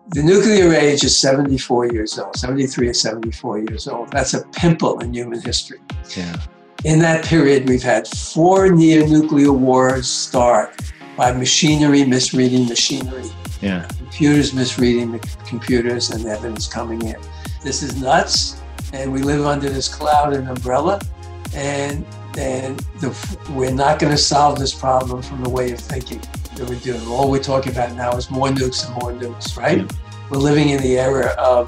The nuclear age is 74 years old, 73 or 74 years old. That's a pimple in human history. Yeah. In that period, we've had 4 near-nuclear wars start by machinery misreading machinery. Yeah. Computers misreading the computers and evidence coming in. This is nuts, and we live under this cloud and umbrella, and we're not going to solve this problem from the way of thinking that we're doing. All we're talking about now is more nukes and more nukes, right? Yeah. We're living in the era of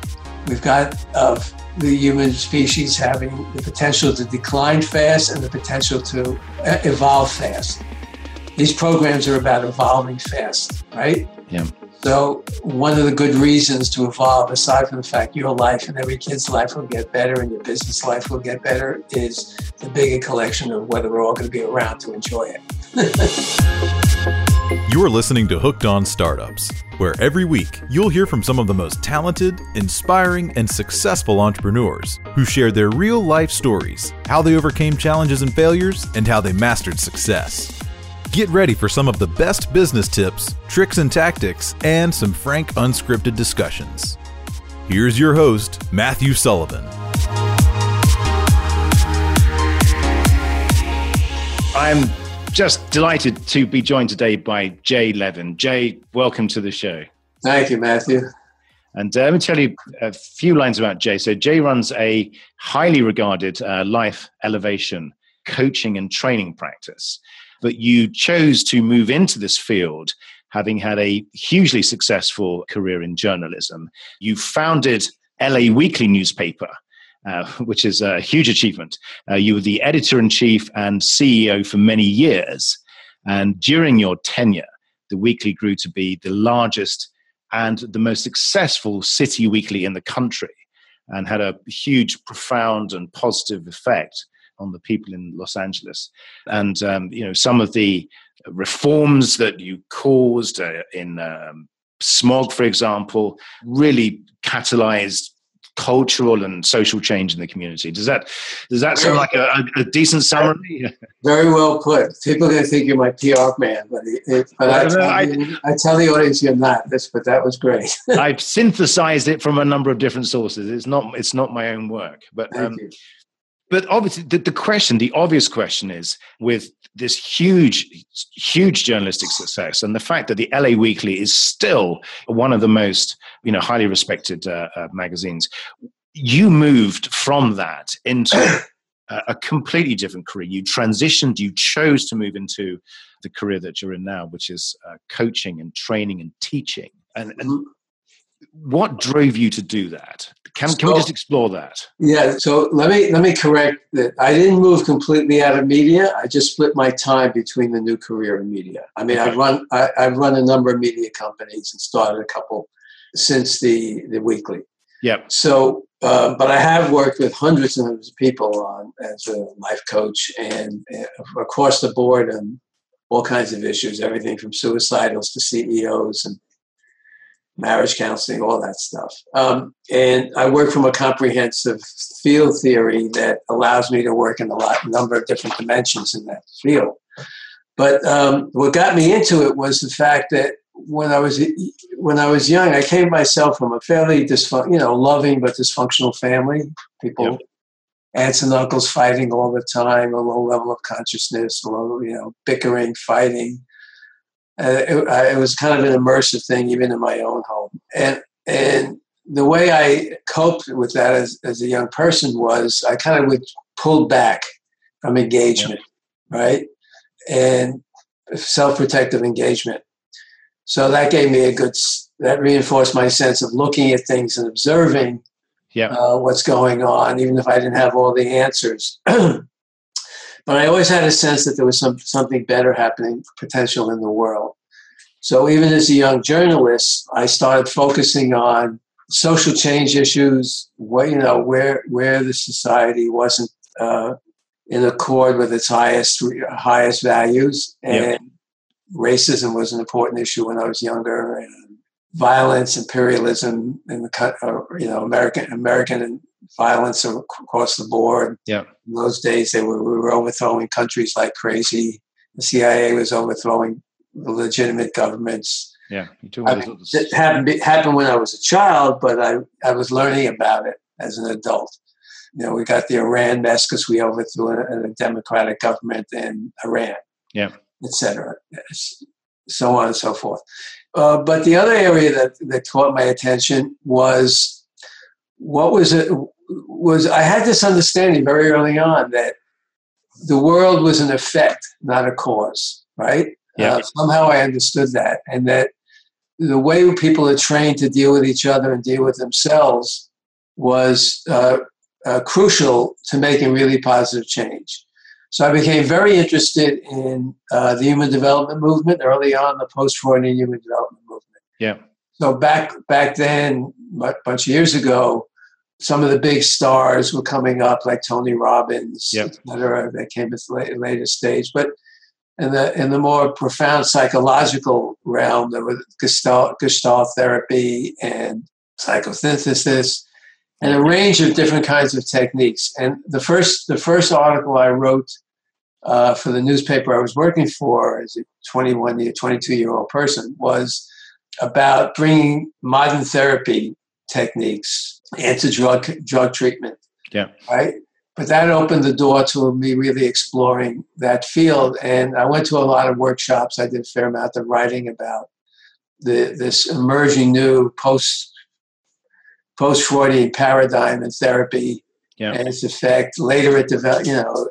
the human species having the potential to decline fast and the potential to evolve fast. These programs are about evolving fast, right? Yeah. So one of the good reasons to evolve, aside from the fact your life and every kid's life will get better and your business life will get better, is the bigger collection of whether we're all going to be around to enjoy it. You're listening to Hooked on Startups, where every week you'll hear from some of the most talented, inspiring, and successful entrepreneurs who share their real-life stories, how they overcame challenges and failures, and how they mastered success. Get ready for some of the best business tips, tricks and tactics, and some frank, unscripted discussions. Here's your host, Matthew Sullivan. I'm just delighted to be joined today by Jay Levin. Jay, welcome to the show. Thank you, Matthew. And let me tell you a few lines about Jay. So Jay runs a highly regarded life elevation coaching and training practice. But you chose to move into this field having had a hugely successful career in journalism. You founded LA Weekly newspaper, which is a huge achievement. You were the editor-in-chief and CEO for many years. And during your tenure, the Weekly grew to be the largest and the most successful city weekly in the country and had a huge, profound and positive effect on the people in Los Angeles. And, some of the reforms that you caused in smog, for example, really catalyzed cultural and social change in the community. Does that sound like a decent summary? Very well put. People are going to think you're my PR man, but I tell the audience you're not. But that was great. I've synthesized it from a number of different sources. It's not my own work, but. But obviously, the obvious question is, with this huge journalistic success and the fact that the LA Weekly is still one of the most, highly respected magazines, you moved from that into a completely different career. You transitioned, you chose to move into the career that you're in now, which is coaching and training and teaching. And what drove you to do that? Can we just explore that? Yeah. So let me correct that. I didn't move completely out of media. I just split my time between the new career and media. I mean, okay. I've run a number of media companies and started a couple since the Weekly. Yep. So, but I have worked with hundreds and hundreds of people as a life coach and across the board on all kinds of issues, everything from suicidals to CEOs and marriage counseling, all that stuff. And I work from a comprehensive field theory that allows me to work in a number of different dimensions in that field. But what got me into it was the fact that when I was young, I came myself from a fairly loving but dysfunctional family. People, yep. Aunts and uncles fighting all the time, a low level of consciousness, bickering, fighting. It was kind of an immersive thing, even in my own home. And the way I coped with that as a young person was I kind of would pull back from engagement, right? And self-protective engagement. So that gave me that reinforced my sense of looking at things and observing what's going on, even if I didn't have all the answers. But I always had a sense that there was something better happening, potential in the world. So even as a young journalist, I started focusing on social change issues, where the society wasn't in accord with its highest values, and racism was an important issue when I was younger, and violence, imperialism, and American violence across the board. Yeah. In those days, we were overthrowing countries like crazy. The CIA was overthrowing legitimate governments. Yeah. You talk about those It happened when I was a child, but I was learning about it as an adult. We got the Iran mess because we overthrew a democratic government in Iran, et cetera, so on and so forth. But the other area that caught my attention was I had this understanding very early on that the world was an effect, not a cause, right? Yeah. Somehow I understood that, and that the way people are trained to deal with each other and deal with themselves was crucial to making really positive change. So I became very interested in the human development movement early on, the post-Freudian human development movement. Yeah. So back then, a bunch of years ago, some of the big stars were coming up, like Tony Robbins, et cetera. They came at a later stage. But in the more profound psychological realm, there was Gestalt therapy and psychosynthesis, and a range of different kinds of techniques. And the first article I wrote for the newspaper I was working for as a 22-year-old person was about bringing modern therapy techniques into drug treatment. Yeah. Right. But that opened the door to me really exploring that field. And I went to a lot of workshops. I did a fair amount of writing about this emerging new post-Freudian paradigm in therapy and its effect. Later it developed,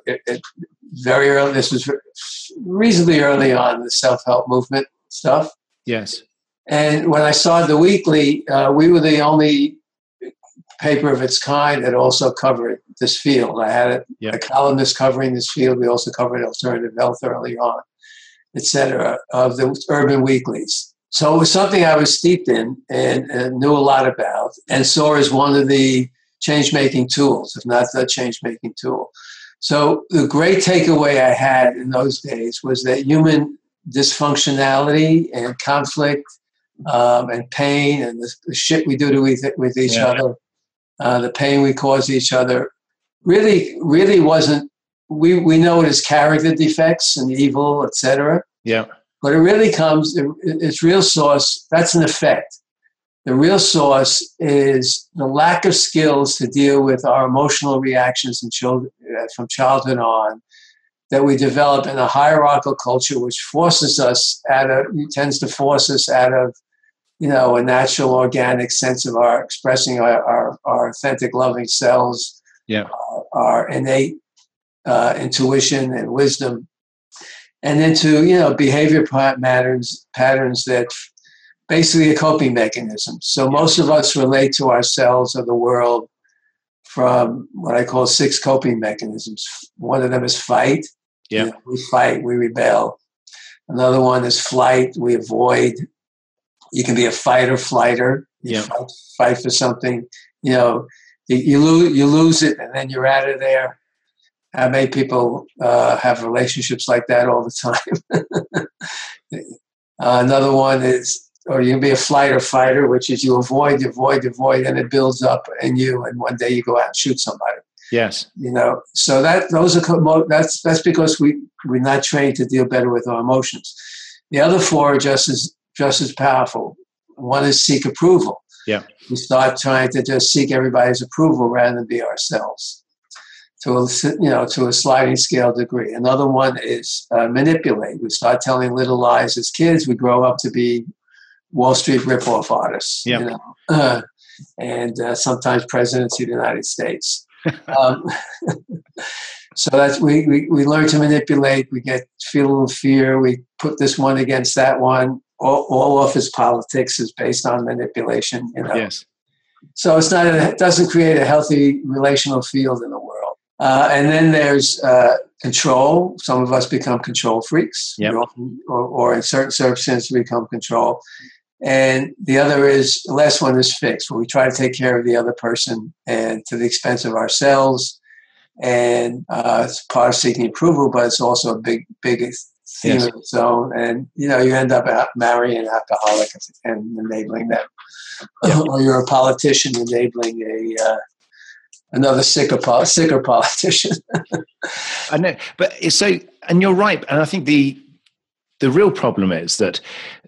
very early, this was reasonably early on, the self-help movement stuff. Yes. And when I started the weekly, we were the only paper of its kind that also covered this field. I had a columnist covering this field. We also covered alternative health early on, et cetera, of the urban weeklies. So it was something I was steeped in and knew a lot about and saw as one of the change-making tools, if not the change-making tool. So the great takeaway I had in those days was that human dysfunctionality and conflict and pain and the shit we do with each other, the pain we cause each other, really wasn't. We know it as character defects and evil, etc. Yeah. But it really comes. Its real source. That's an effect. The real source is the lack of skills to deal with our emotional reactions in children from childhood on, that we develop in a hierarchical culture, which tends to force us out of a natural, organic sense of expressing our authentic, loving selves, our innate intuition and wisdom, and into behavior patterns that basically are coping mechanisms. So most of us relate to ourselves or the world from what I call 6 coping mechanisms. One of them is fight. Yeah, we fight, we rebel. Another one is flight. We avoid. You can be a fighter, flighter. You fight for something. You lose it, and then you're out of there. How many people have relationships like that all the time? Another one is, or you can be a flighter, fighter, which is you avoid, and it builds up in you, and one day you go out and shoot somebody. Yes. So that's because we're not trained to deal better with our emotions. The other 4 are just as powerful. One is seek approval. Yeah. We start trying to just seek everybody's approval rather than be ourselves to a sliding scale degree. Another one is manipulate. We start telling little lies as kids. We grow up to be Wall Street ripoff artists, and sometimes presidents of the United States. So that's we learn to manipulate. We feel a little fear. We put this one against that one. All office politics is based on manipulation. Yes. So it doesn't create a healthy relational field in the world. And then there's control. Some of us become control freaks, or in certain circumstances become control. And the last one is fix, where we try to take care of the other person and to the expense of ourselves. And it's part of seeking approval, but it's also a big theme of its own. And, you end up marrying an alcoholic and enabling them. Or you're a politician enabling another sicker politician. I know, but and you're right. And I think the real problem is that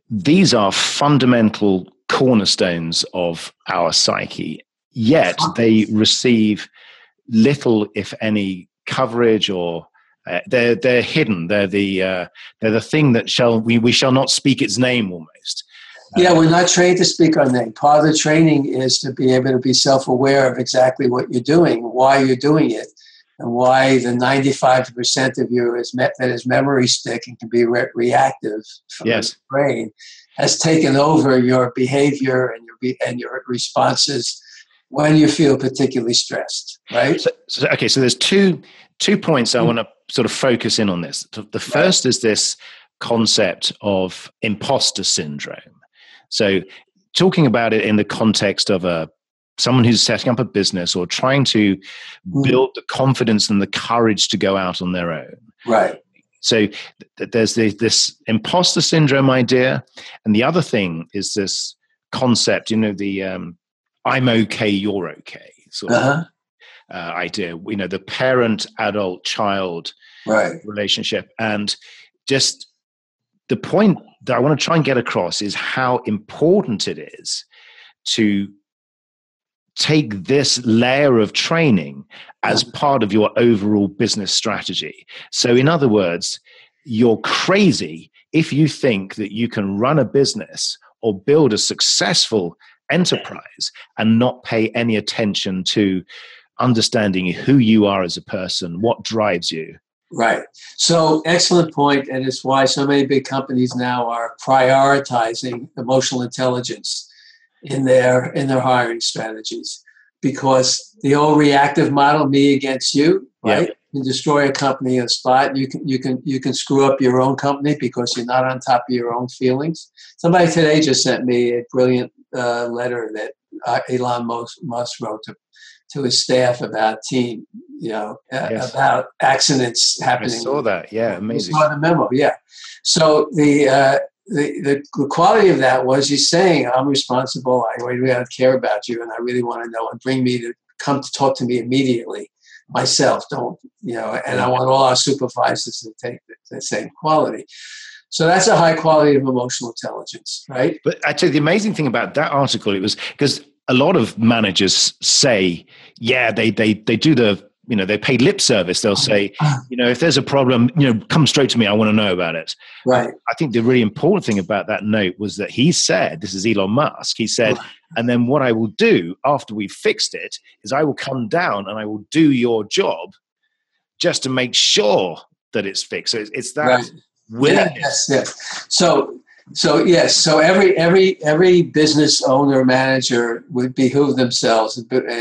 these are fundamental cornerstones of our psyche, yet they receive little, if any, coverage, or they're hidden. They're the thing that we shall not speak its name, almost. Yeah, we're not trained to speak our name. Part of the training is to be able to be self-aware of exactly what you're doing, why you're doing it, and why the 95% of you that is memory stick and can be reactive from the brain has taken over your behavior and your responses when you feel particularly stressed, right? So there's two points I want to sort of focus in on this. The first is this concept of imposter syndrome. So talking about it in the context of someone who's setting up a business or trying to build the confidence and the courage to go out on their own. Right. So there's this imposter syndrome idea. And the other thing is this concept, the I'm okay, you're okay sort of idea. The parent-adult-child relationship. And just the point that I want to try and get across is how important it is to take this layer of training as part of your overall business strategy. So in other words, you're crazy if you think that you can run a business or build a successful enterprise and not pay any attention to understanding who you are as a person, what drives you. Right. So excellent point, and it's why so many big companies now are prioritizing emotional intelligence in their hiring strategies, because the old reactive model, me against you, right, can destroy a company on the spot. You can screw up your own company because you're not on top of your own feelings. Somebody today just sent me a brilliant letter that Elon Musk wrote to his staff about team, about accidents happening. I saw that. Yeah, amazing. I saw the memo. Yeah. So the quality of that was he's saying, I'm responsible. I really care about you, and I really want to know, and bring me to come to talk to me immediately myself. Don't, and I want all our supervisors to take the same quality. So that's a high quality of emotional intelligence, right? But actually, the amazing thing about that article, it was because a lot of managers say, they do they pay lip service. They'll say, if there's a problem, come straight to me. I want to know about it. Right. I think the really important thing about that note was that he said, this is Elon Musk, he said, and then what I will do after we've fixed it is I will come down and I will do your job just to make sure that it's fixed. So it's that willingness. Yes. So yes. So every business owner, manager would behoove themselves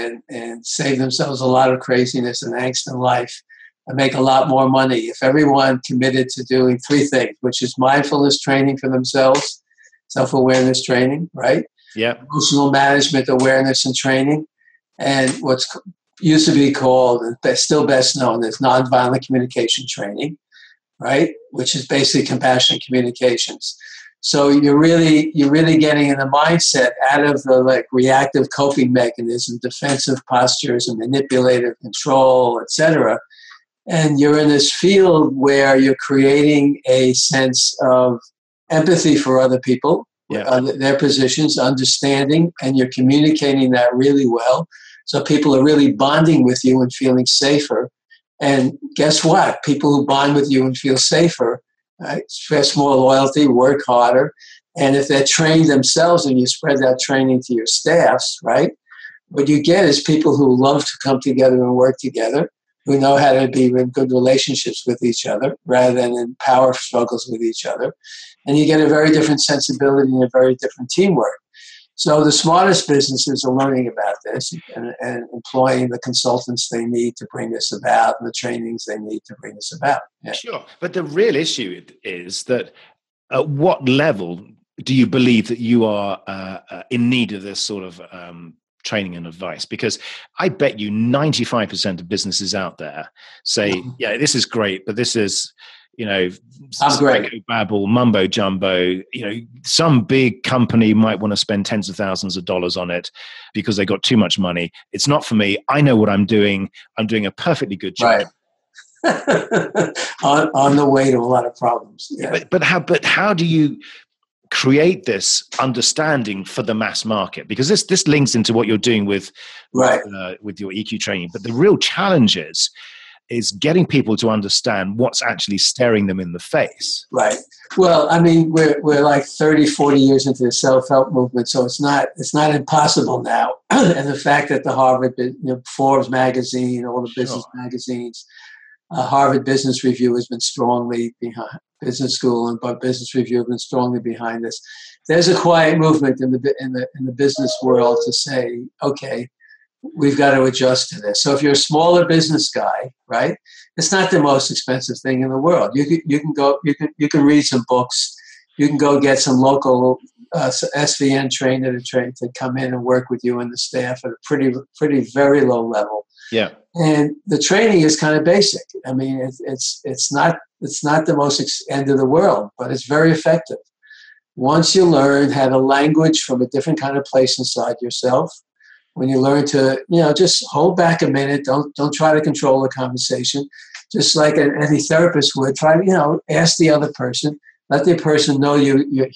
and save themselves a lot of craziness and angst in life, and make a lot more money if everyone committed to doing three things, which is mindfulness training for themselves, self-awareness training, right? Yeah. Emotional management awareness and training, and what's used to be called, and still best known as nonviolent communication training, right? Which is basically compassionate communications. So you're really getting in the mindset out of the reactive coping mechanism, defensive postures and manipulative control, etc. And you're in this field where you're creating a sense of empathy for other people, their positions, understanding, and you're communicating that really well. So people are really bonding with you and feeling safer. And guess what? People who bond with you and feel safer express more loyalty, work harder. And if they're trained themselves and you spread that training to your staffs, right, what you get is people who love to come together and work together, who know how to be in good relationships with each other rather than in power struggles with each other. And you get a very different sensibility and a very different teamwork. So the smartest businesses are learning about this and employing the consultants they need to bring this about and the trainings they need to bring this about. Yeah. Sure. But the real issue is that at what level do you believe that you are in need of this sort of training and advice? Because I bet you 95% of businesses out there say, this is great, but this is, babble, mumbo jumbo. Some big company might want to spend tens of thousands of dollars on it because they got too much money. It's not for me. I know what I'm doing. I'm doing a perfectly good job. Right. on the way to a lot of problems. Yeah. But how do you create this understanding for the mass market? Because this links into what you're doing with your EQ training. But the real challenge is getting people to understand what's actually staring them in the face. Right. Well, I mean, we're like 30, 40 years into the self-help movement, so it's not impossible now. And the fact that the Harvard, Forbes magazine, all the business magazines, Harvard Business Review has been strongly behind, Business School and Business Review have been strongly behind this. There's a quiet movement in the business world to say, okay, we've got to adjust to this. So if you're a smaller business guy, right, it's not the most expensive thing in the world. You can read some books. You can go get some local SVN trainer to come in and work with you and the staff at a pretty very low level. Yeah. And the training is kind of basic. I mean, it's not the most end of the world, but it's very effective. Once you learn how to language from a different kind of place inside yourself, when you learn to, just hold back a minute, don't try to control the conversation, just like any therapist would. Try to, ask the other person, let the person know you're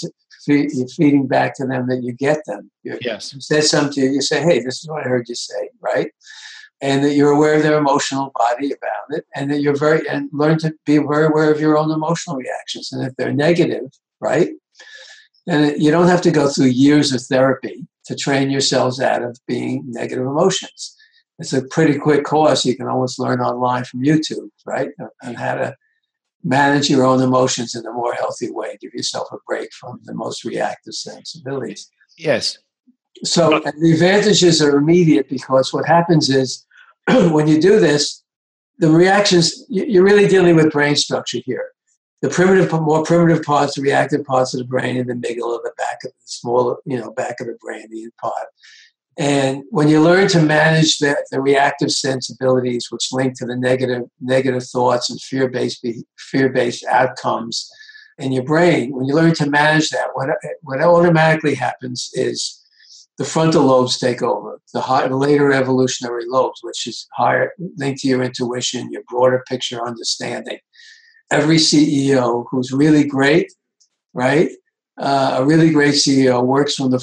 feeding back to them that you get them. Yes. You said something to you, you say, hey, this is what I heard you say, right? And that you're aware of their emotional body about it, and that and learn to be very aware of your own emotional reactions. And if they're negative, right, then you don't have to go through years of therapy to train yourselves out of being negative emotions. It's a pretty quick course you can almost learn online from YouTube, right, on how to manage your own emotions in a more healthy way. Give yourself a break from the most reactive sensibilities. Yes. So the advantages are immediate, because what happens is when you do this, the reactions, you're really dealing with brain structure here. The more primitive parts, the reactive parts of the brain, in the amygdala, the back of the smaller, back of the brain, the in part. And when you learn to manage the reactive sensibilities, which link to the negative thoughts and fear-based outcomes in your brain, when you learn to manage that, what automatically happens is the frontal lobes take over, the later evolutionary lobes, which is higher, linked to your intuition, your broader picture understanding. Every CEO who's really great, right? A really great CEO works from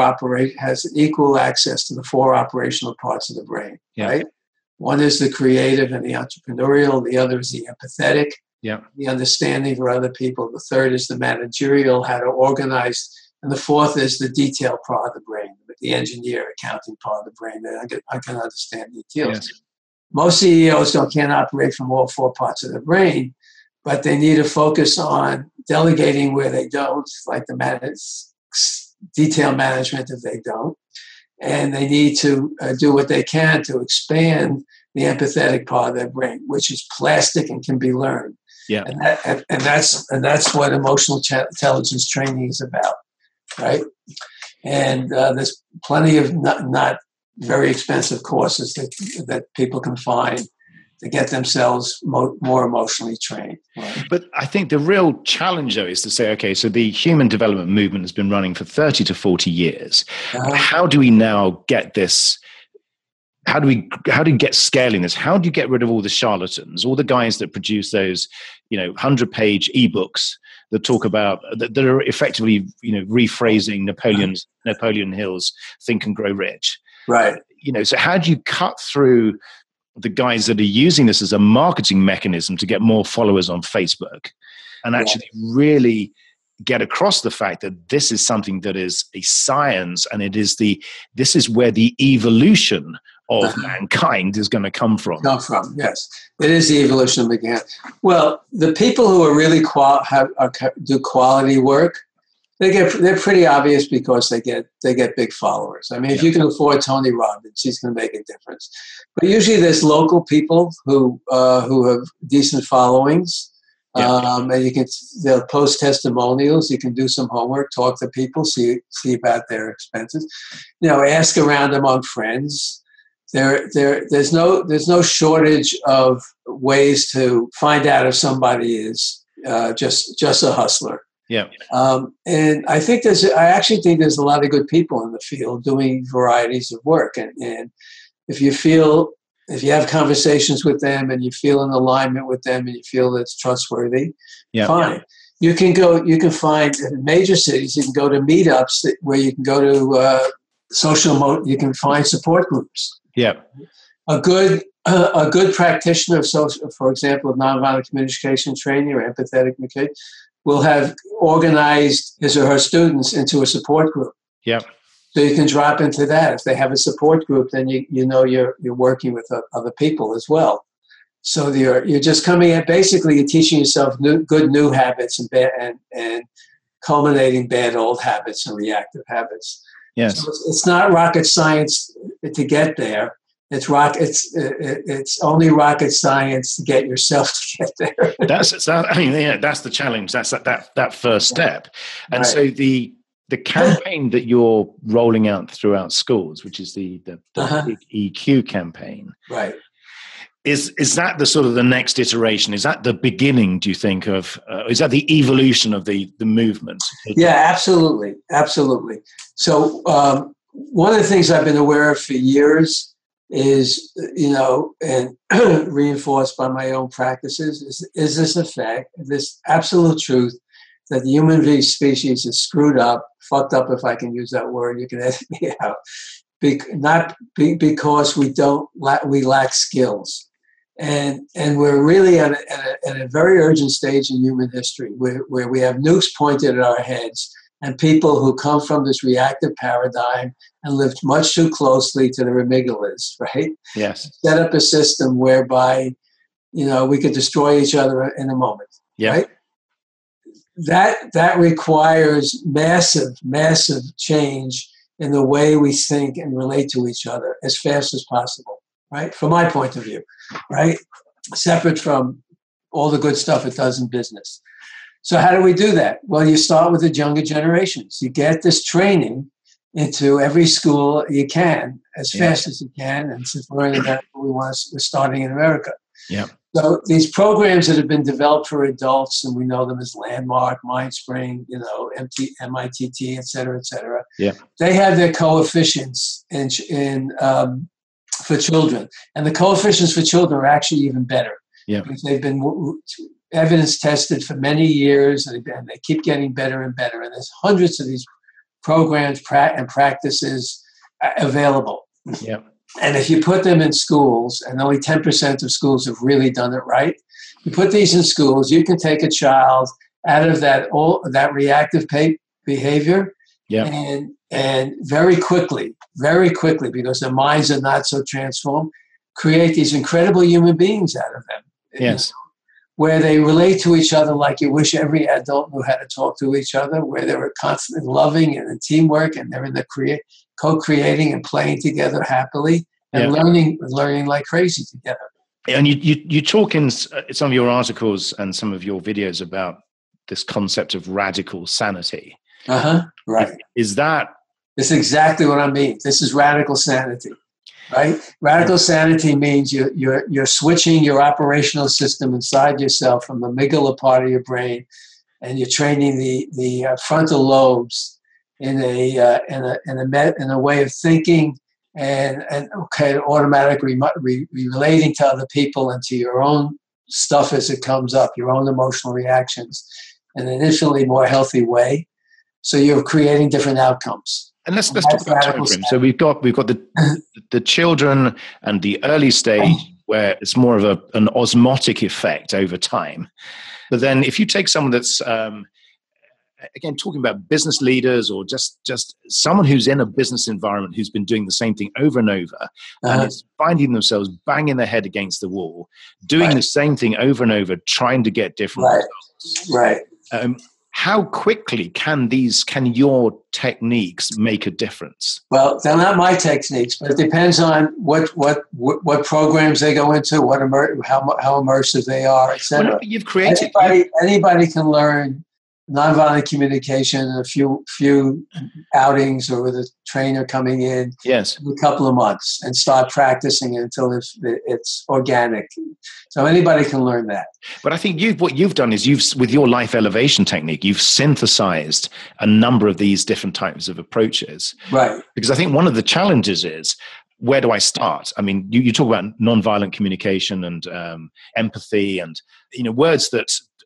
has equal access to the 4 operational parts of the brain, right? One is the creative and the entrepreneurial. The other is the empathetic, the understanding for other people. The third is the managerial, how to organize. And the fourth is the detail part of the brain, the engineer, accounting part of the brain that I can understand details. Yes. Most CEOs can't operate from all 4 parts of the brain, but they need to focus on delegating where they don't, like the detail management if they don't. And they need to do what they can to expand the empathetic part of their brain, which is plastic and can be learned. Yeah. And that's what emotional intelligence training is about, right? And there's plenty of not very expensive courses that people can find to get themselves more emotionally trained. Right? But I think the real challenge, though, is to say, okay, so the human development movement has been running for 30 to 40 years. How do we now get this? How do we get scaling this? How do you get rid of all the charlatans, all the guys that produce those, 100-page ebooks that talk about that are effectively, rephrasing Napoleon Hill's Think and Grow Rich? Right. So how do you cut through the guys that are using this as a marketing mechanism to get more followers on Facebook and actually really get across the fact that this is something that is a science, and this is where the evolution of mankind is going to come from. Yes. It is the evolution of mankind. Well, the people who are really do quality work, they're pretty obvious because they get big followers. I mean, if you can afford Tony Robbins, he's going to make a difference. But usually there's local people who have decent followings. And they'll post testimonials. You can do some homework, talk to people, see about their expenses. Ask around among friends. There's no shortage of ways to find out if somebody is just a hustler. Yeah. And I actually think there's a lot of good people in the field doing varieties of work. And if you have conversations with them and you feel in alignment with them and you feel that it's trustworthy, fine. You can find in major cities, you can go to meetups where you can go to you can find support groups. Yeah. A good practitioner of social, for example, of nonviolent communication training or empathetic communication, will have organized his or her students into a support group. Yeah. So you can drop into that. If they have a support group, then you're working with other people as well. So you're just coming at, basically you're teaching yourself good new habits and culminating bad old habits and reactive habits. Yes. So it's not rocket science to get there. It's only rocket science to get yourself to get there. That's the challenge. That's that first step. And right. So the campaign that you're rolling out throughout schools, which is the EQ campaign, right? Is that the sort of the next iteration? Is that the beginning, do you think, of is that the evolution of the movement? Yeah, absolutely. So one of the things I've been aware of for years is, and reinforced by my own practices, is this effect, this absolute truth that the human species is screwed up, fucked up, if I can use that word, you can edit me out, because we lack skills. And we're really at a very urgent stage in human history where we have nukes pointed at our heads, and people who come from this reactive paradigm and lived much too closely to the amygdalas, right? Yes. Set up a system whereby, we could destroy each other in a moment, yeah. Right? That requires massive change in the way we think and relate to each other as fast as possible, right? From my point of view, right? Separate from all the good stuff it does in business. So how do we do that? Well, you start with the younger generations. You get this training into every school you can, as fast as you can. And since we're in America, we're starting in America. Yeah. So these programs that have been developed for adults, and we know them as Landmark, Mindspring, MITT, et cetera, yeah. They have their coefficients for children. And the coefficients for children are actually even better. Yeah. Because they've been evidence tested for many years, and they keep getting better and better. And there's hundreds of these programs and practices available. Yeah. And if you put them in schools, and only 10% of schools have really done it right, you put these in schools, you can take a child out of that reactive behavior, yeah. and very quickly, because their minds are not so transformed, create these incredible human beings out of them. Yes. Where they relate to each other like you wish every adult knew how to talk to each other, where they were constantly loving and in teamwork, and they're in the co-creating and playing together happily, and learning like crazy together. And you talk in some of your articles and some of your videos about this concept of radical sanity. Right. Is that? It's exactly what I mean. This is radical sanity. Right? Radical sanity means you're switching your operational system inside yourself from the amygdala part of your brain, and you're training the frontal lobes in a way of thinking and automatically relating to other people and to your own stuff as it comes up, your own emotional reactions, in an infinitely more healthy way. So you're creating different outcomes. And let's talk about time frame. So we've got the children and the early stage where it's more of an osmotic effect over time. But then if you take someone that's again talking about business leaders or just someone who's in a business environment who's been doing the same thing over and over and is finding themselves banging their head against the wall, doing the same thing over and over, trying to get different results. Right. How quickly can your techniques make a difference? Well, they're not my techniques, but it depends on what programs they go into, how immersive they are, etc. Well, you've created. Anybody can learn nonviolent communication in a few outings or with a trainer coming in. Yes. In a couple of months and start practicing it until it's organic. So anybody can learn that. But I think what you've done is with your life elevation technique, you've synthesized a number of these different types of approaches. Right. Because I think one of the challenges is, where do I start? I mean, you talk about nonviolent communication and empathy and words that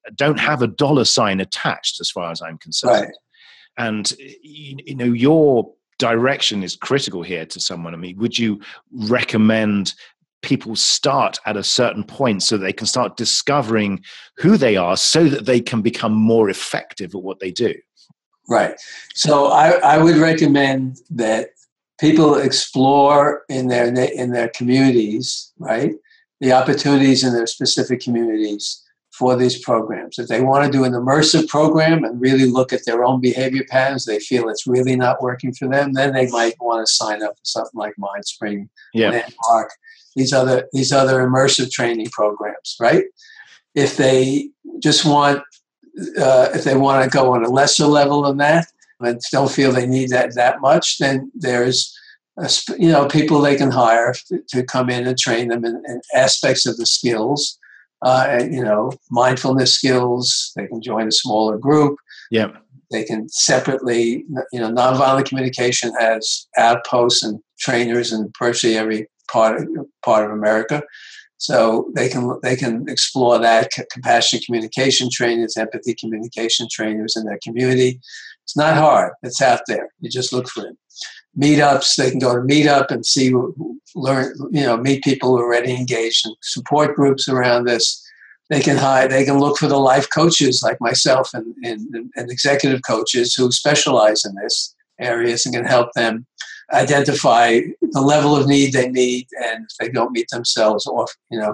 don't have a dollar sign attached as far as I'm concerned. Right. And, your direction is critical here to someone. I mean, would you recommend people start at a certain point so they can start discovering who they are so that they can become more effective at what they do? Right. So I would recommend that people explore in their communities, right, the opportunities in their specific communities for these programs. If they want to do an immersive program and really look at their own behavior patterns, they feel it's really not working for them, then they might want to sign up for something like MindSpring, Landmark, these other immersive training programs, right? If they just want, if they want to go on a lesser level than that and don't feel they need that much, then there's people they can hire to come in and train them in aspects of the skills. Mindfulness skills. They can join a smaller group. Yeah. They can separately, nonviolent communication has outposts and trainers in virtually every part of America. So they can explore that. Compassionate communication trainers, empathy communication trainers in their community. It's not hard. It's out there. You just look for it. Meetups, they can go to Meetup and meet people who are already engaged in support groups around this. They can look for the life coaches like myself and executive coaches who specialize in this areas and can help them identify the level of need they need, and if they don't meet themselves, or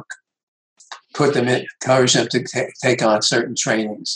encourage them to take on certain trainings.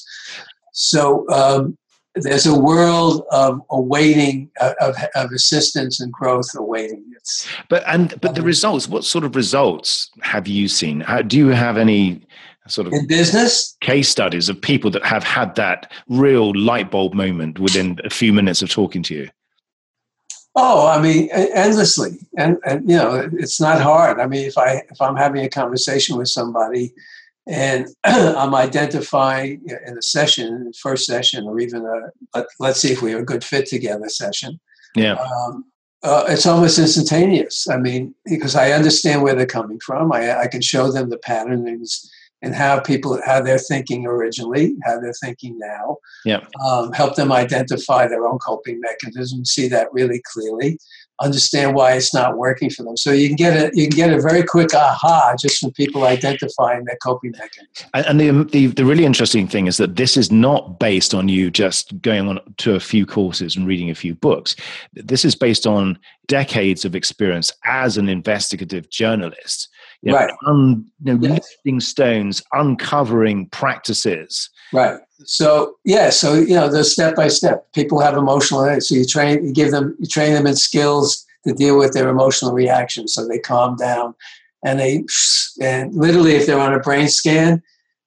So there's a world of awaiting, of assistance and growth awaiting. But the results. What sort of results have you seen? Do you have any sort of in business case studies of people that have had that real light bulb moment within a few minutes of talking to you? Oh, I mean, endlessly, and it's not hard. I mean, if I'm having a conversation with somebody, and I'm identifying in the first session, or even let's see if we have a good fit together session. Yeah. It's almost instantaneous. I mean, because I understand where they're coming from. I can show them the patterns and how they're thinking originally, how they're thinking now. Yeah. Help them identify their own coping mechanisms, see that really clearly, understand why it's not working for them. So you can get a very quick aha just from people identifying their coping mechanisms. And the really interesting thing is that this is not based on you just going on to a few courses and reading a few books. This is based on decades of experience as an investigative journalist. Right. Lifting stones, uncovering practices. Right. So the step by step. People have emotional. So you train them in skills to deal with their emotional reactions, so they calm down, and literally, if they're on a brain scan,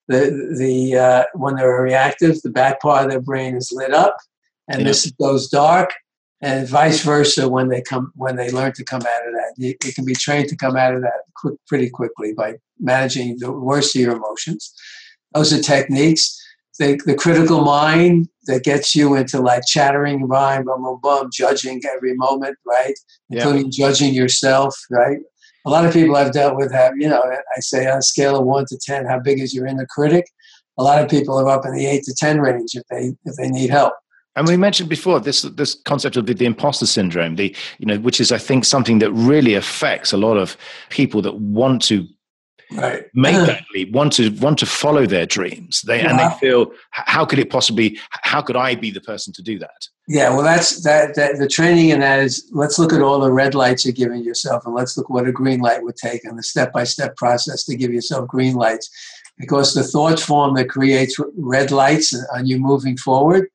the when they're reactive, the back part of their brain is lit up, and this goes dark. And vice versa, when they learn to come out of that, you can be trained to come out of that pretty quickly by managing the worst of your emotions. Those are techniques. The critical mind that gets you into like chattering mind, bum, bum, bum, judging every moment, right? Including judging yourself, right? A lot of people I've dealt with I say on a scale of 1 to 10, how big is your inner critic? A lot of people are up in the 8 to 10 range if they need help. And we mentioned before this concept of the imposter syndrome, which is, I think, something that really affects a lot of people that want to make that leap, want to follow their dreams. And they feel, how could I be the person to do that? Yeah, well, that's the training in that is, let's look at all the red lights you're giving yourself, and let's look what a green light would take, and the step-by-step process to give yourself green lights. Because the thought form that creates red lights on you moving forward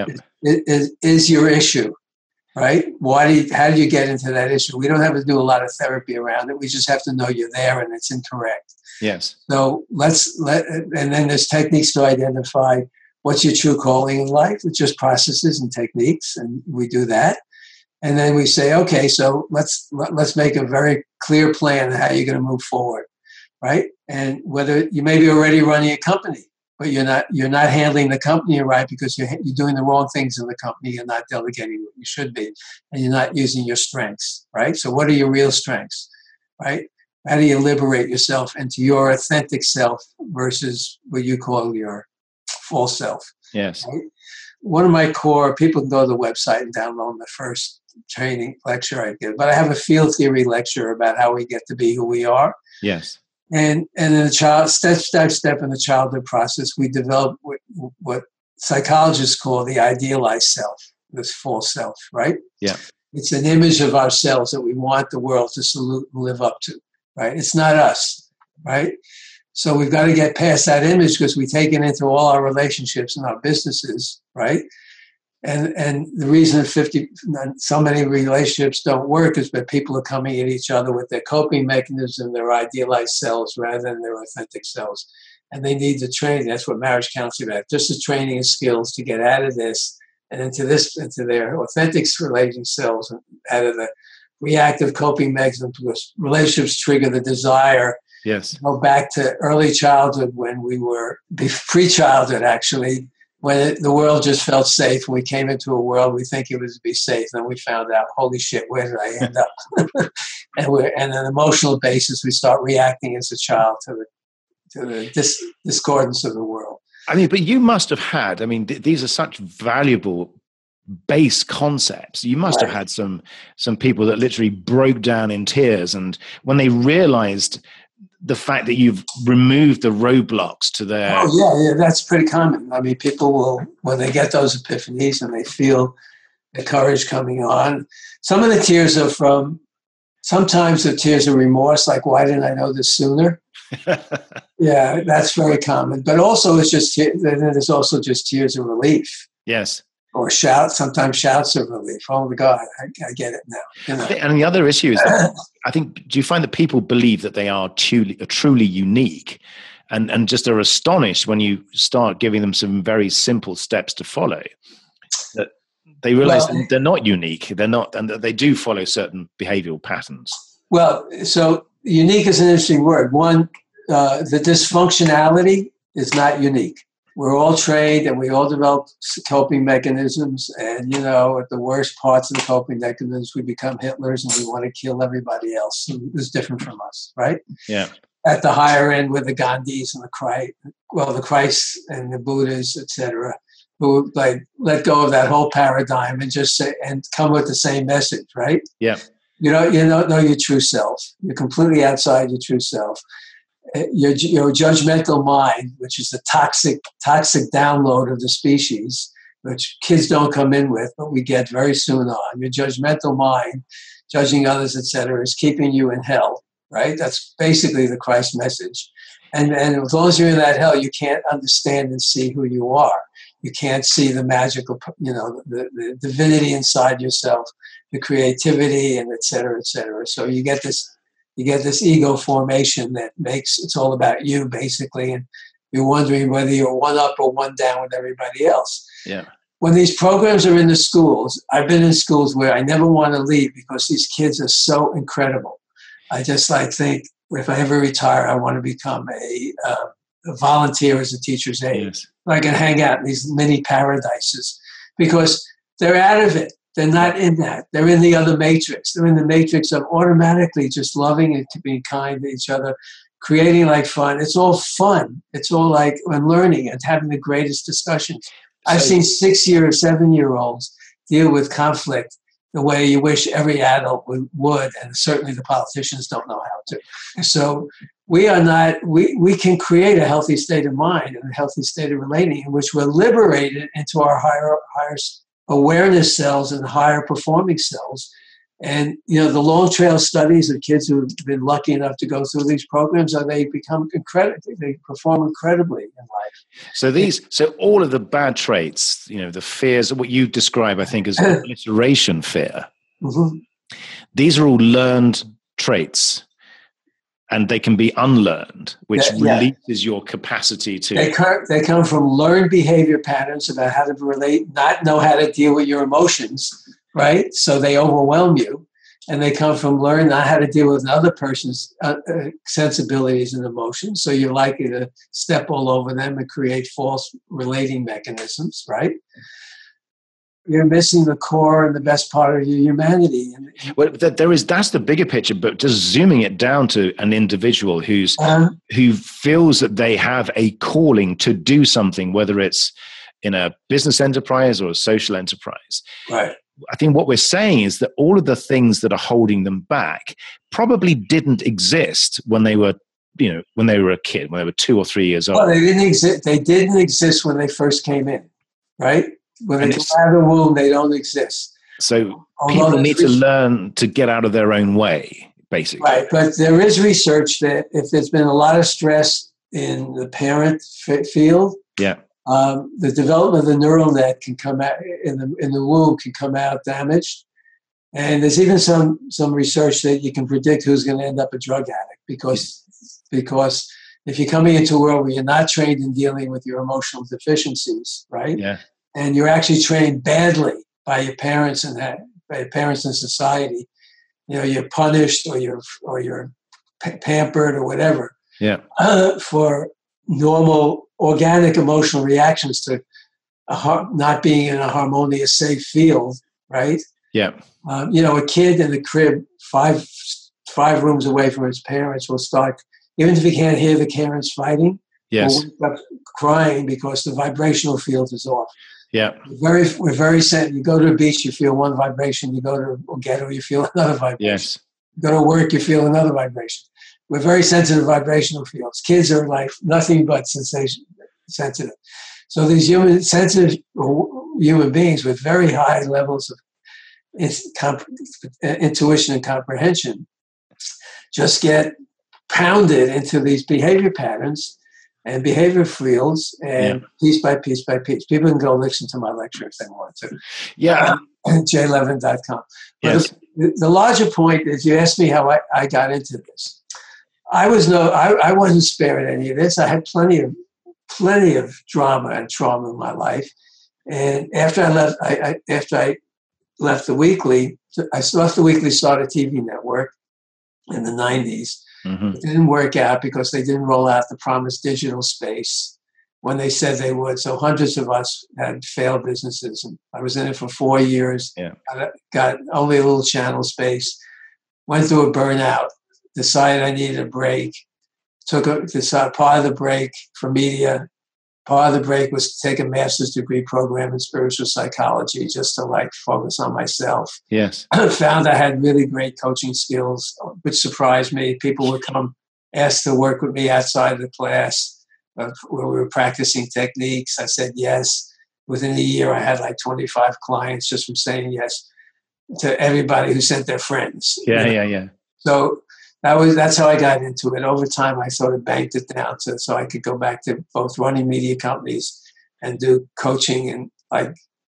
is your issue, right? How do you get into that issue? We don't have to do a lot of therapy around it. We just have to know you're there and it's incorrect. Yes. So and then there's techniques to identify what's your true calling in life. It's just processes and techniques, and we do that. And then we say, okay, so let's make a very clear plan of how you're going to move forward, right? And whether you may be already running a company, but you're not handling the company right because you're doing the wrong things in the company. You're not delegating what you should be, and you're not using your strengths, right? So what are your real strengths, right? How do you liberate yourself into your authentic self versus what you call your false self. Yes. Right? One of my core, people can go to the website and download the first training lecture I give, but I have a field theory lecture about how we get to be who we are. Yes. And in the child, step in the childhood process, we develop what psychologists call the idealized self, this false self, right? Yeah. It's an image of ourselves that we want the world to salute and live up to, right? It's not us, right? So we've got to get past that image because we take it into all our relationships and our businesses, right? And the reason so many relationships don't work is that people are coming at each other with their coping mechanisms, their idealized selves rather than their authentic selves. And they need the training. That's what marriage counseling is about. Just the training and skills to get out of this and into their authentic relating selves, and out of the reactive coping mechanisms, because relationships trigger the desire. Yes. Go back to early childhood when we were pre-childhood, actually, when the world just felt safe. We came into a world we think it was to be safe, and we found out, holy shit, where did I end up? and on an emotional basis, we start reacting as a child to the discordance of the world. I mean, but you must have had, these are such valuable base concepts. You must have had some people that literally broke down in tears, and when they realized the fact that you've removed the roadblocks to their... Oh, yeah, that's pretty common. I mean, people will, when they get those epiphanies and they feel the courage coming on, some of the tears are sometimes the tears of remorse, like, why didn't I know this sooner? Yeah, that's very common. But also there's also just tears of relief. Yes. Or sometimes shouts of relief. Oh my God, I get it now. You know? And the other issue is that I think, do you find that people believe that they are truly unique and just are astonished when you start giving them some very simple steps to follow, that they realize they're not unique, they're not, and that they do follow certain behavioral patterns? Well, so unique is an interesting word. One, the dysfunctionality is not unique. We're all trained and we all develop coping mechanisms. And, at the worst parts of the coping mechanisms, we become Hitlers and we want to kill everybody else who's different from us, right? Yeah. At the higher end with the Gandhis and the Christ and the Buddhas, etc., who let go of that whole paradigm and just say, and come with the same message, right? Yeah. You don't know your true self. You're completely outside your true self. Your judgmental mind, which is the toxic download of the species, which kids don't come in with, but we get very soon on. Your judgmental mind, judging others, etc., is keeping you in hell, right? That's basically the Christ message. And as long as you're in that hell, you can't understand and see who you are. You can't see the magical, the divinity inside yourself, the creativity, and et cetera, et cetera. So you get this ego formation that makes it's all about you, basically, and you're wondering whether you're one up or one down with everybody else. Yeah. When these programs are in the schools, I've been in schools where I never want to leave because these kids are so incredible. I just think if I ever retire, I want to become a volunteer as a teacher's aide. Yes. I can hang out in these mini paradises because they're out of it. They're not in that. They're in the other matrix. They're in the matrix of automatically just loving and being kind to each other, creating fun. It's all fun. It's all when learning and having the greatest discussions. I've seen 6-year, 7-year-olds deal with conflict the way you wish every adult would, and certainly the politicians don't know how to. So we are not. We can create a healthy state of mind and a healthy state of relating in which we're liberated into our higher awareness cells and higher performing cells. And, the long trail studies of kids who've been lucky enough to go through these programs, they become incredible. They perform incredibly in life. So all of the bad traits, the fears, what you describe, I think, as obliteration fear, mm-hmm. These are all learned traits. And they can be unlearned, which releases your capacity to... They come from learned behavior patterns about how to relate, not know how to deal with your emotions, right? So they overwhelm you. And they come from learn not how to deal with another person's sensibilities and emotions. So you're likely to step all over them and create false relating mechanisms, right? missing the core and the best part of your humanity. Well, that's the bigger picture, but just zooming it down to an individual who feels that they have a calling to do something, whether it's in a business enterprise or a social enterprise. Right. I think what we're saying is that all of the things that are holding them back probably didn't exist when they were, when they were a kid, when they were 2 or 3 years old. Well, they didn't exist. They didn't exist when they first came in, right? When they come out of the womb, they don't exist. So people need to learn to get out of their own way, basically. Right, but there is research that if there's been a lot of stress in the parent field, the development of the neural net can come out in the womb can come out damaged. And there's even some research that you can predict who's going to end up a drug addict because if you're coming into a world where you're not trained in dealing with your emotional deficiencies, right? Yeah. And you're actually trained badly by your parents and by your parents in society. You're punished or you're pampered or whatever. Yeah. For normal organic emotional reactions to not being in a harmonious, safe field, right? Yeah. A kid in the crib, five rooms away from his parents, will start, even if he can't hear the parents fighting, will wake up crying because the vibrational field is off. Yeah. We're very sensitive. You go to a beach, you feel one vibration. You go to a ghetto, you feel another vibration. Yes. You go to work, you feel another vibration. We're very sensitive vibrational fields. Kids are like nothing but sensitive. So these sensitive human beings with very high levels of intuition and comprehension just get pounded into these behavior patterns and behavior fields, and piece by piece by piece. People can go listen to my lecture if they want to. Yeah. JLevin.com. Yes. The larger point is, you asked me how I got into this. I wasn't spared any of this. I had plenty of drama and trauma in my life. And after I left the Weekly, started TV network in the 90s. Mm-hmm. It didn't work out because they didn't roll out the promised digital space when they said they would. So hundreds of us had failed businesses. And I was in it for 4 years. Yeah. Got only a little channel space. Went through a burnout. Decided I needed a break. Part of the break for media. Part of the break was to take a master's degree program in spiritual psychology just to focus on myself. Yes. I found I had really great coaching skills, which surprised me. People would come ask to work with me outside the class where we were practicing techniques. I said yes. Within a year, I had 25 clients just from saying yes to everybody who sent their friends. Yeah. So that's how I got into it. Over time, I sort of banked it down so I could go back to both running media companies and do coaching. And I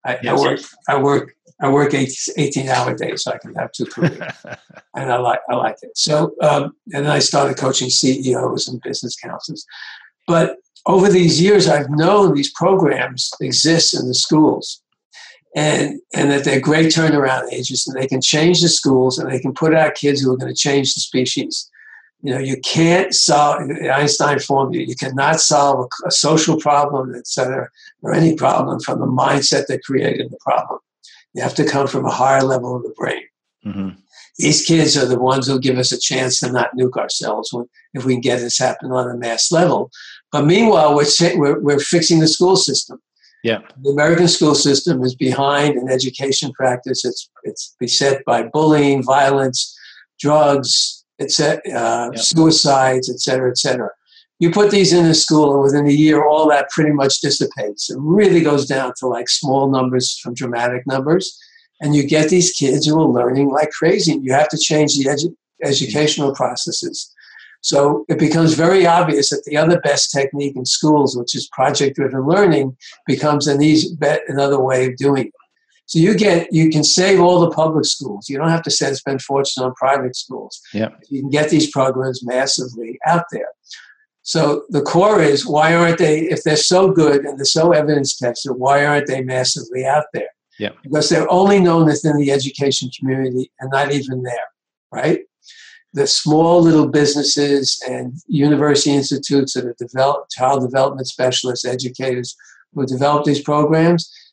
work 18-hour days, so I can have 2 careers, and I like it. So and then I started coaching CEOs and business councils. But over these years, I've known these programs exist in the schools. And that they're great turnaround agents, and they can change the schools, and they can put out kids who are going to change the species. You can't solve the Einstein formula. You cannot solve a social problem, etc., or any problem from the mindset that created the problem. You have to come from a higher level of the brain. Mm-hmm. These kids are the ones who give us a chance to not nuke ourselves if we can get this happen on a mass level. But meanwhile, we're fixing the school system. Yeah, the American school system is behind in education practice. It's beset by bullying, violence, drugs, suicides, et cetera, et cetera. You put these in a school, and within a year, all that pretty much dissipates. It really goes down to small numbers from dramatic numbers, and you get these kids who are learning like crazy. And you have to change the educational processes. So it becomes very obvious that the other best technique in schools, which is project-driven learning, becomes another way of doing it. So you can save all the public schools. You don't have to spend fortune on private schools. Yeah. You can get these programs massively out there. So the core is, why aren't they, if they're so good and they're so evidence-tested, why aren't they massively out there? Yeah. Because they're only known within the education community and not even there, right? The small little businesses and university institutes that have developed child development specialists, educators who develop these programs,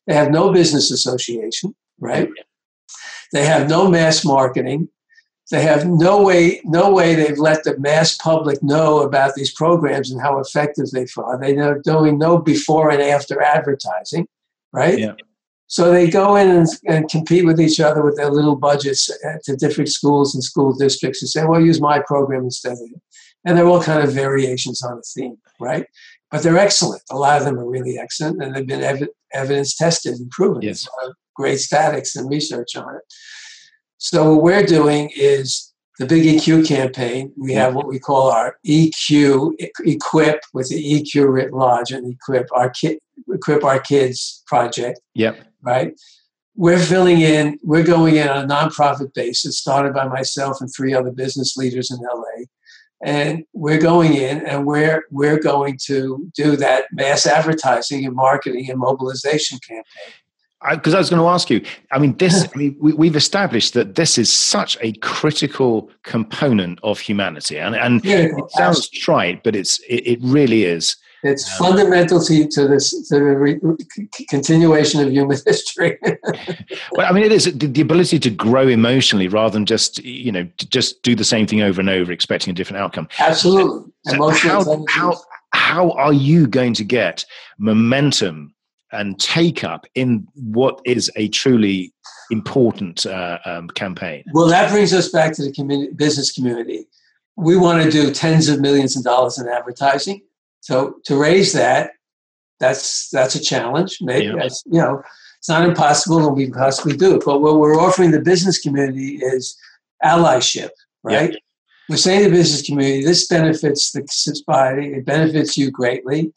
They have no business association, right? They have no mass marketing. They have no way they've let the mass public know about these programs and how effective they are. They're doing no before and after advertising, right? Yeah. So they go in and compete with each other with their little budgets to different schools and school districts and say, well, use my program instead of it. And they're all kind of variations on the theme, right? But they're excellent. A lot of them are really excellent, and they've been evidence tested and proven. Yes. Great statics and research on it. So what we're doing is the Big EQ campaign. We have what we call our EQ, Equip, with the EQ writ large, and Equip our Kids project. Yep. Right? We're going in on a nonprofit basis, started by myself and 3 other business leaders in LA. And we're going in and we're going to do that mass advertising and marketing and mobilization campaign. Because I was going to ask you, we've established that this is such a critical component of humanity, and it sounds trite, but it really is. It's fundamental to the continuation of human history. Well, it is the ability to grow emotionally rather than just do the same thing over and over, expecting a different outcome. Absolutely. So how are you going to get momentum and take up in what is a truly important campaign? Well, that brings us back to the business community. We want to do tens of millions of dollars in advertising. So to raise that's a challenge. Maybe it's not impossible, and we can possibly do it. But what we're offering the business community is allyship, right? Yeah. We're saying to the business community, this benefits the society. It benefits you greatly.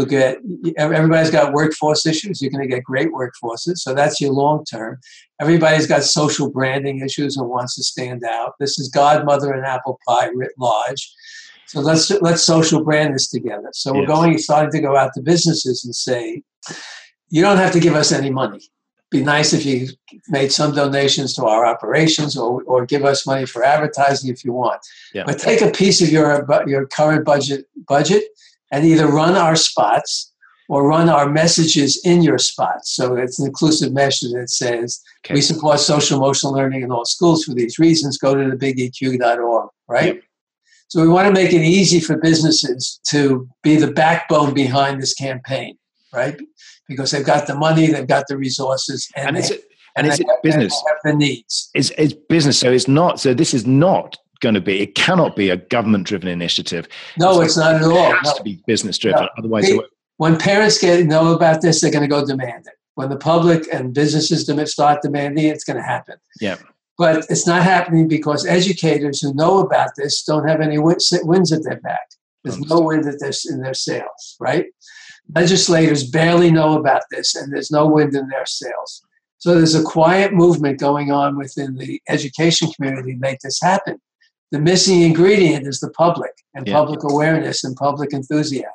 Everybody's got workforce issues. You're going to get great workforces. So that's your long term. Everybody's got social branding issues and wants to stand out. This is Godmother and apple pie writ large. So let's social brand this together. So we're starting to go out to businesses and say, you don't have to give us any money. Be nice if you made some donations to our operations or give us money for advertising if you want. Yeah. But take a piece of your current budget and either run our spots or run our messages in your spots. So it's an inclusive message that says, we support social emotional learning in all schools for these reasons. Go to thebigeq.org, right? Yep. So we want to make it easy for businesses to be the backbone behind this campaign, right? Because they've got the money, they've got the resources, and it's business. They have the needs. It's business. So it's not. So this is not going to be. It cannot be a government-driven initiative. No, it's not at all. It has to be business-driven. No. Otherwise, when parents know about this, they're going to go demand it. When the public and businesses start demanding it, it's going to happen. Yeah. But it's not happening because educators who know about this don't have any winds at their back. There's no wind in their sails, right? Legislators barely know about this, and there's no wind in their sails. So there's a quiet movement going on within the education community to make this happen. The missing ingredient is the public and public awareness and public enthusiasm.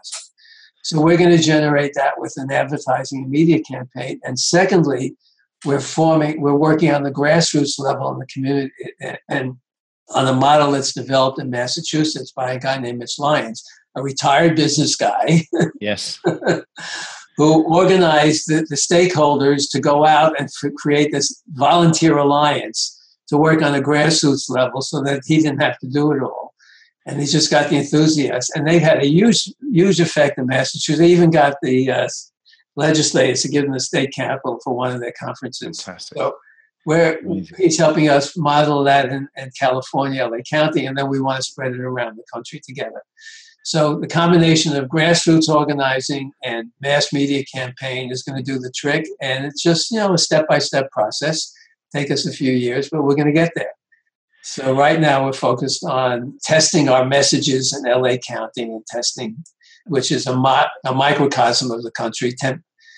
So we're going to generate that with an advertising and media campaign. And secondly, we're working on the grassroots level in the community and on a model that's developed in Massachusetts by a guy named Mitch Lyons, a retired business guy. Yes. Who organized the stakeholders to go out and create this volunteer alliance to work on a grassroots level so that he didn't have to do it all. And he's just got the enthusiasts. And they've had a huge effect in Massachusetts. They even got the legislators to give them the state capital for one of their conferences. Fantastic. So he's helping us model that in California, LA County, and then we want to spread it around the country together. So the combination of grassroots organizing and mass media campaign is going to do the trick. And it's just, a step-by-step process. Take us a few years, but we're going to get there. So right now we're focused on testing our messages in LA County and testing, which is a microcosm of the country. 10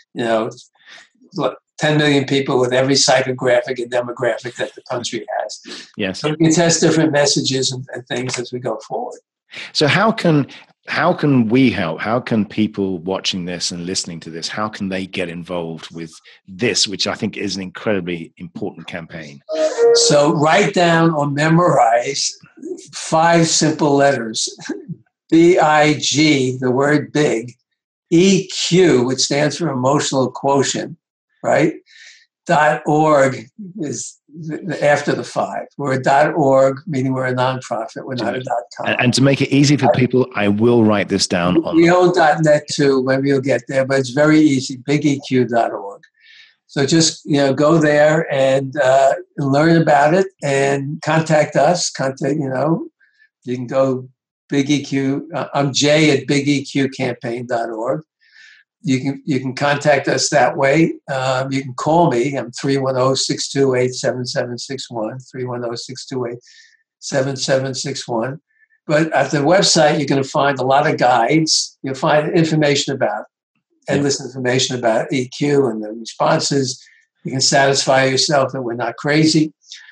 million people with every psychographic and demographic that the country has. Yes. So we can test different messages and things as we go forward. So how can we help? How can people watching this and listening to this, how can they get involved with this, which I think is an incredibly important campaign? So write down or memorize 5 simple letters. BIG, the word big, EQ, which stands for emotional quotient, right? .org is after the 5. We're a .org, meaning we're a nonprofit. We're not a .com. And to make it easy for people, I will write this down. We own .net too. Maybe you'll get there, but it's very easy. BigEQ.org. So just go there and learn about it and contact us. You can go Big EQ. I'm Jay at BigEQCampaign.org. You can contact us that way. You can call me. I'm 310-628-7761, 310-628-7761. But at the website, you're going to find a lot of guides. You'll find endless information about EQ and the responses. You can satisfy yourself that we're not crazy.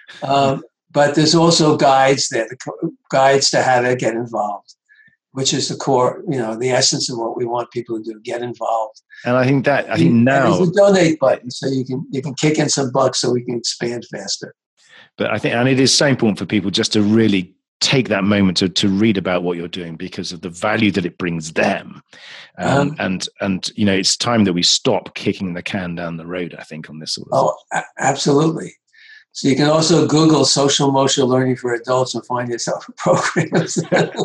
But there's also guides there, guides to how to get involved, which is the core, the essence of what we want people to do, get involved. And I think now there's a donate button, so you can kick in some bucks so we can expand faster. But I think, and it is so important for people just to really take that moment to read about what you're doing because of the value that it brings them. And it's time that we stop kicking the can down the road, I think, on this sort of stuff. Absolutely. So you can also Google social emotional learning for adults and find yourself programs,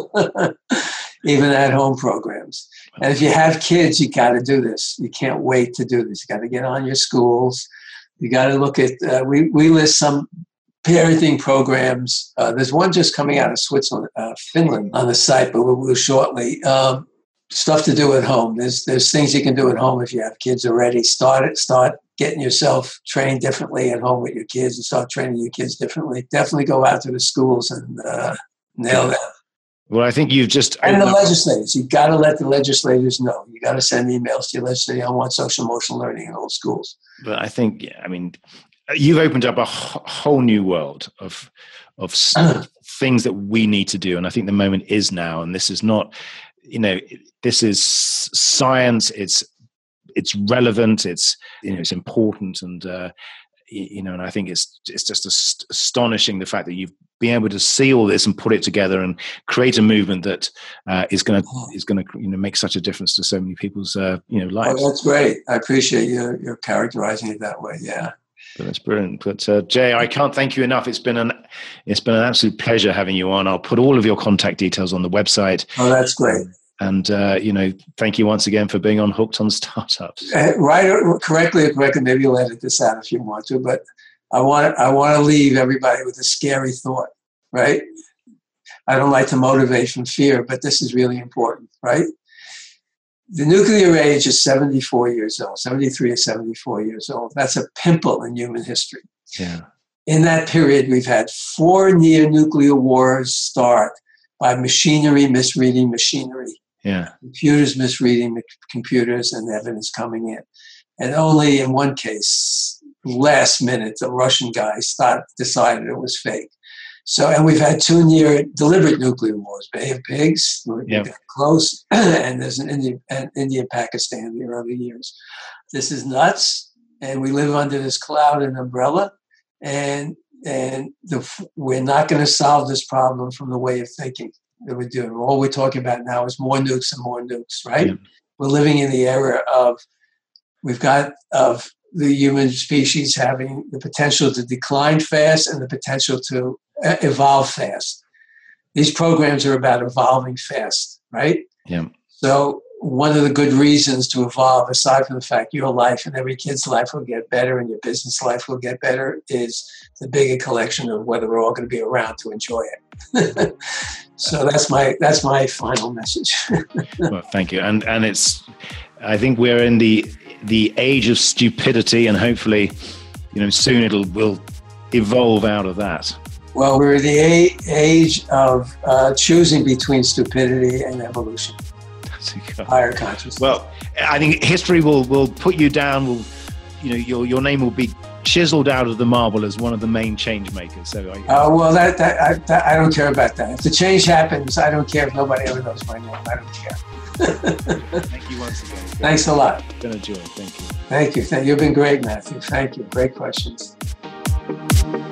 even at-home programs. And if you have kids, you got to do this. You can't wait to do this. You got to get on your schools. You got to look at, we list some parenting programs. There's one just coming out of Switzerland, Finland on the site, but we'll shortly. Stuff to do at home. There's things you can do at home if you have kids already. Start getting yourself trained differently at home with your kids and start training your kids differently. Definitely go out to the schools and nail that. Well, I think you've just... And the legislators. You've got to let the legislators know. You got to send emails to your legislators. I want social emotional learning in all schools. But I think, you've opened up a whole new world of things that we need to do. And I think the moment is now. And this is not, this is science. It's relevant. It's important. And, and I think it's just astonishing the fact that you've been able to see all this and put it together and create a movement that is going to make such a difference to so many people's lives. Oh, that's great. I appreciate your characterizing it that way. Yeah. But that's brilliant. But Jay, I can't thank you enough. It's been an absolute pleasure having you on. I'll put all of your contact details on the website. Oh, that's great. And thank you once again for being on Hooked on Startups. Correctly, maybe you'll edit this out if you want to, but I want to leave everybody with a scary thought, right? I don't like to motivate from fear, but this is really important, right? The nuclear age is 74 years old, 73 or 74 years old. That's a pimple in human history. Yeah. In that period, we've had 4 near-nuclear wars start by machinery misreading machinery. Yeah. Computers misreading computers and evidence coming in. And only in one case, last minute, the Russian guy decided it was fake. So, and we've had 2 near deliberate nuclear wars, Bay of Pigs, we're close, and there's an India-Pakistan in the early years. This is nuts, and we live under this cloud and umbrella, and we're not going to solve this problem from the way of thinking that we're doing. All we're talking about now is more nukes and more nukes, right? Yeah. We're living in the era of the human species having the potential to decline fast and the potential to evolve fast. These programs are about evolving fast, right? Yeah. So one of the good reasons to evolve, aside from the fact your life and every kid's life will get better and your business life will get better, is the bigger collection of whether we're all going to be around to enjoy it. So that's my final message. Well, thank you. And I think we're in the age of stupidity, and hopefully, soon we'll evolve out of that. Well, we're in the age of choosing between stupidity and evolution. Higher consciousness. Well, I think history will put you down. Your name will be chiseled out of the marble as one of the main change makers. So, I don't care about that. If the change happens, I don't care if nobody ever knows my name. I don't care. Thank you once again. Thank a lot. It's been a joy. Thank you. Thank you. You've been great, Matthew. Thank you. Great questions.